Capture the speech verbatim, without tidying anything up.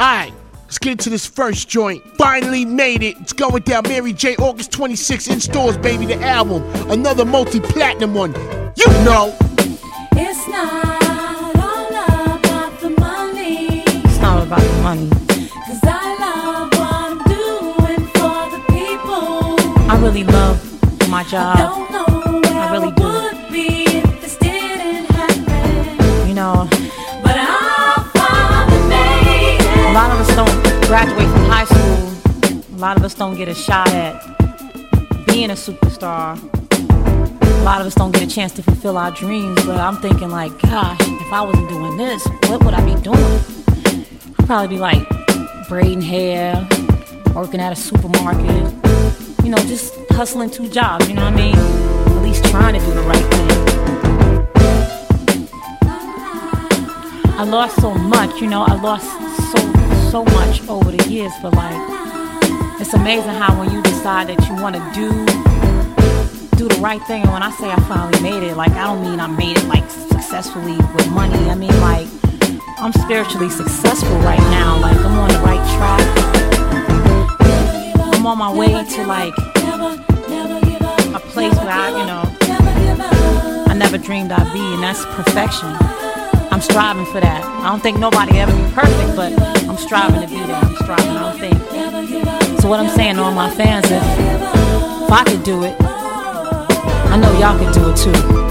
Alright, let's get into this first joint. Finally made it. It's going down. Mary J. August twenty-sixth in stores, baby. The album. Another multi-platinum one. You know. It's not all about the money. It's not about the money. Cause I love what I'm doing for the people. I really love my job. I don't know where I, really do. would be if this didn't happen. You know, but I'll finally make it. A lot of us don't graduate from high school. A lot of us don't get a shot at being a superstar. A lot of us don't get a chance to fulfill our dreams. But I'm thinking like, gosh, if I wasn't doing this, what would I be doing? I'd probably be like braiding hair, working at a supermarket, you know, just hustling two jobs, you know what I mean? At least trying to do the right thing. I lost so much, you know, I lost so, so much over the years, but like, it's amazing how when you decide that you want to do do the right thing, and when I say I finally made it, like, I don't mean I made it like successfully with money. I mean like, I'm spiritually successful right now. Like, I'm on the right track. I'm on my way to like a place where I, you know, I never dreamed I'd be, and that's perfection. I'm striving for that. I don't think nobody ever be perfect, but I'm striving to be there. I'm striving, I don't think. So what I'm saying to all my fans is, if I could do it, I know y'all can do it too.